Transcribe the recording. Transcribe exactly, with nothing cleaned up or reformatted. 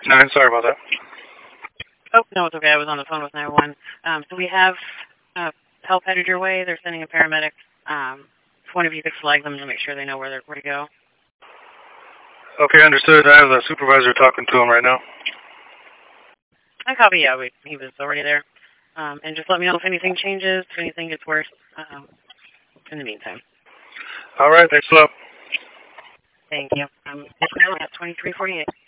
Nine, sorry about that. Oh, no, it's okay. I was on the phone with nine one one. Um, so we have uh, help headed your way. They're sending a paramedic. Um, if one of you could flag them to make sure they know where they're where to go. Okay, understood. I have the supervisor talking to him right now. I copy. Yeah, we, he was already there. Um, and just let me know if anything changes, if anything gets worse. Um, in the meantime. All right, thanks a lot. Thank you. Um, it's now at twenty-three forty-eight.